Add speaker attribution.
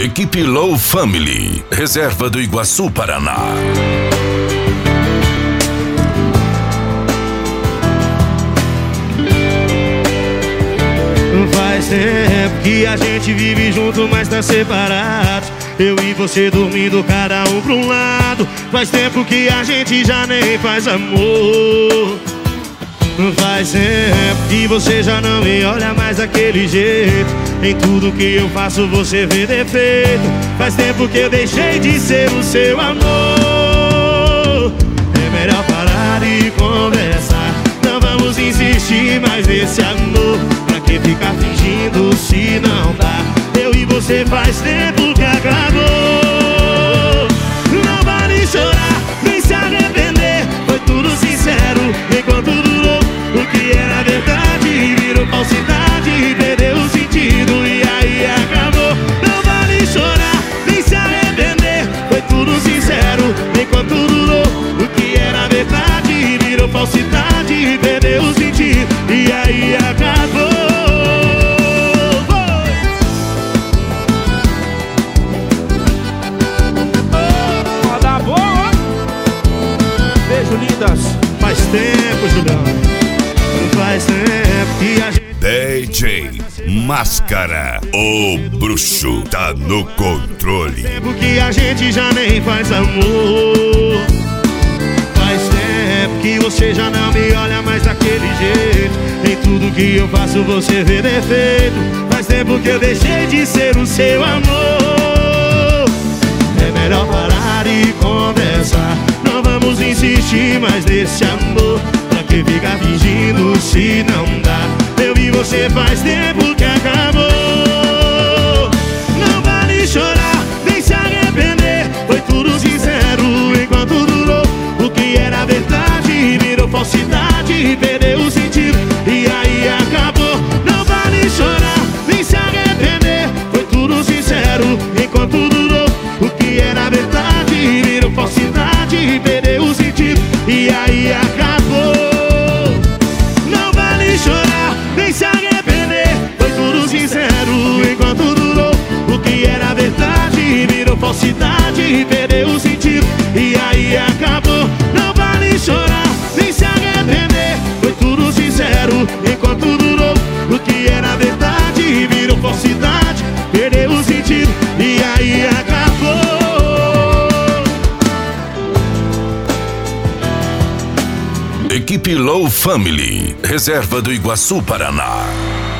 Speaker 1: Equipe Low Family, Reserva do Iguaçu, Paraná.
Speaker 2: Faz tempo que a gente vive junto, mas tá separado. Eu e você dormindo, cada um pra um lado. Faz tempo que a gente já nem faz amor. Faz tempo que você já não me olha mais daquele jeito. Em tudo que eu faço você vê defeito. Faz tempo que eu deixei de ser o seu amor. É melhor parar e conversar. Não vamos insistir mais nesse amor. Pra que ficar fingindo se não dá? Eu e você faz tempo que acabou. Não vale chorar, nem se arrepender. Foi tudo sincero enquanto durou. O que era verdade virou falsidade, perdeu o sentido e aí acabou. Não vale chorar, nem se arrepender. Foi tudo sincero enquanto durou. O que era verdade virou falsidade, perdeu o sentido e aí acabou.
Speaker 3: Roda boa. Beijo, lindas.
Speaker 2: Faz tempo, Julião. Faz tempo que a gente...
Speaker 1: DJ Máscara, o bruxo tá no controle.
Speaker 2: Faz tempo que a gente já nem faz amor. Faz tempo que você já não me olha mais daquele jeito. Em tudo que eu faço você vê defeito. Faz tempo que eu deixei de ser o seu amor. É melhor parar e conversar. Não vamos insistir mais nesse amor. Pra que ficar fingindo se não dá? Eu e você faz tempo que acabou. Não vale chorar, nem se arrepender. Foi tudo sincero enquanto durou. O que era verdade virou falsidade, perdeu o sentido e aí acabou. Não vale chorar, nem se arrepender. Foi tudo sincero enquanto durou. O que era verdade virou falsidade, perdeu o sentido e aí acabou. Não vale chorar, nem se arrepender. Foi tudo sincero enquanto durou. O que era verdade virou falsidade, perdeu o sentido e aí acabou. Não vale chorar, nem se arrepender. Foi tudo sincero enquanto durou. O que era verdade virou falsidade, perdeu o sentido e aí acabou.
Speaker 1: Equipe Low Family, Reserva do Iguaçu, Paraná.